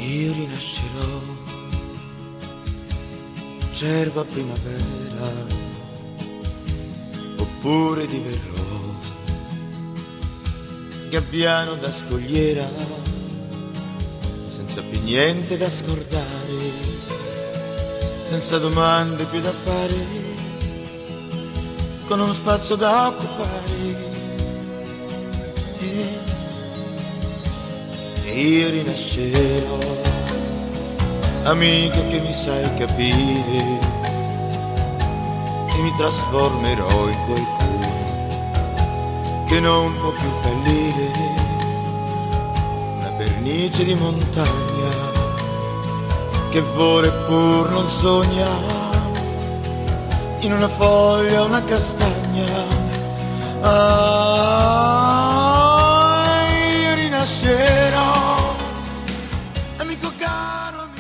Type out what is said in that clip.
Io rinascerò, cervo a primavera, oppure diverrò gabbiano da scogliera, senza più niente da scordare, senza domande più da fare, con uno spazio da occupare. E io rinascerò, amico che mi sai capire, e mi trasformerò in qualcuno che non può più fallire, una pernice di montagna che vola pur non sogna, in una foglia una castagna. Io rinascerò, amico caro.